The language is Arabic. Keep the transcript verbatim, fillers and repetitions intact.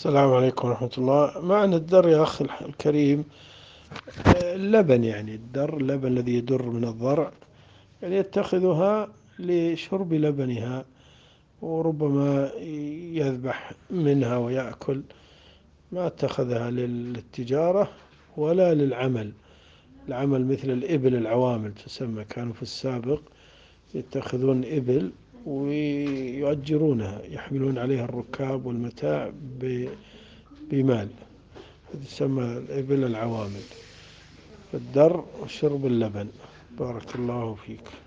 السلام عليكم ورحمة الله. معنى الدر يا أخي الح- الكريم، آه، اللبن، يعني الدر اللبن الذي يدر من الضرع، يعني يتخذها لشرب لبنها، وربما يذبح منها ويأكل. ما اتخذها للتجارة ولا للعمل. العمل مثل الإبل العوامل تسمى، كانوا في السابق يتخذون إبل ويؤجرونها، يحملون عليها الركاب والمتاع ب- بمال. تسمى الإبل العوامل. الدر وشرب اللبن. بارك الله فيك.